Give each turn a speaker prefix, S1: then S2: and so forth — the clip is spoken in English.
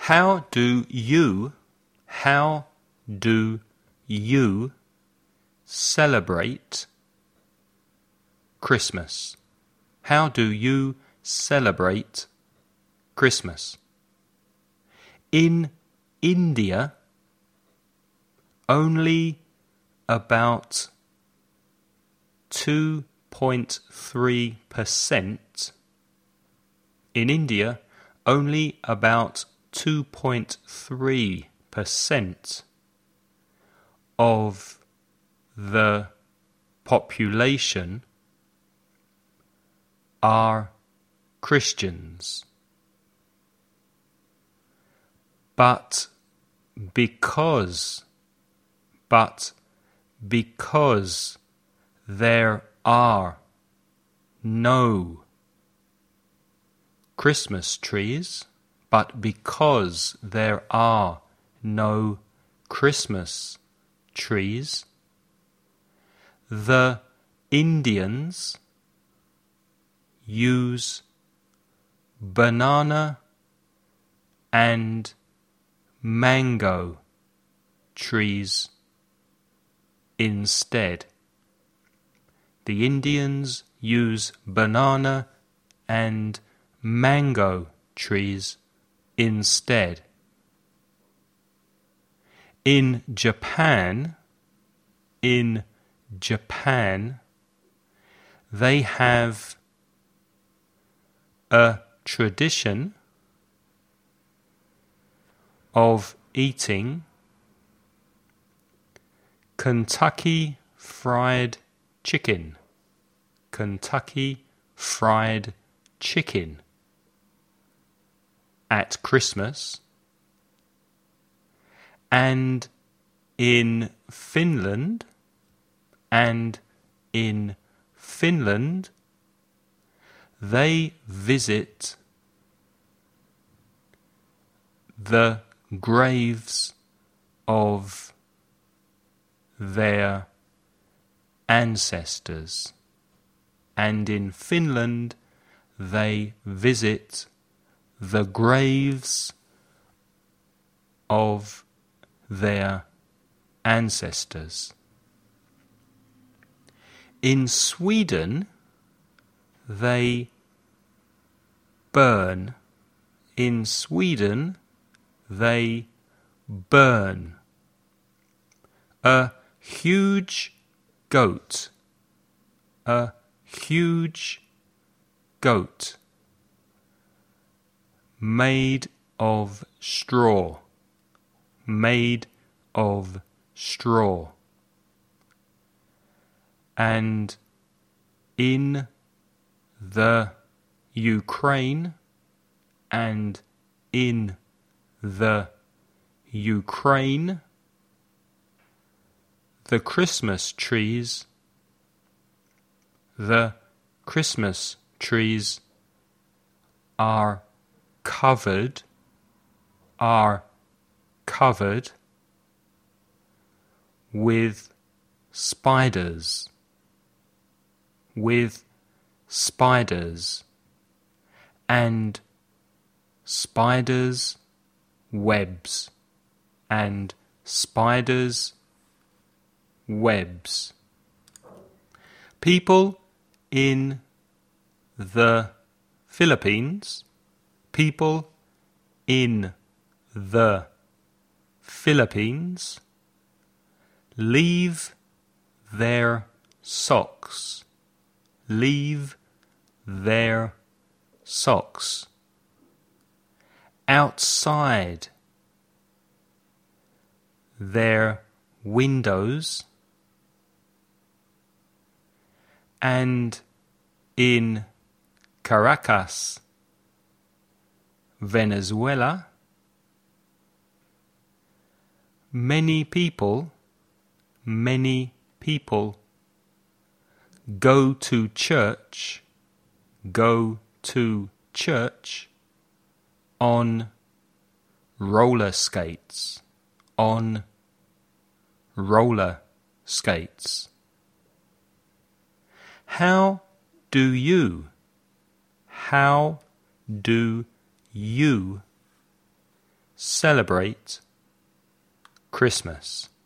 S1: How do you celebrate Christmas? How do you celebrate Christmas? In India, only about 2.3%. In India, only about 2.3% of the population are Christians. But because there are no Christmas trees, but because there are no Christmas trees, the Indians use banana and mango trees instead. The Indians use banana and mango trees instead. In Japan, they have a tradition of eating Kentucky Fried Chicken. Kentucky Fried Chicken at Christmas. And in Finland, they visit the graves of their ancestors. And in Finland, they visit the graves of their ancestors. In Sweden, they burn. In Sweden, they burn a huge goat. A huge goat made of straw. Made of straw. And in the Ukraine, the Christmas trees are covered with spiders. And spiders' webs. People in the Philippines leave their socks outside their windows, and in Caracas, Venezuela, many people go to church on roller skates. How do you celebrate Christmas?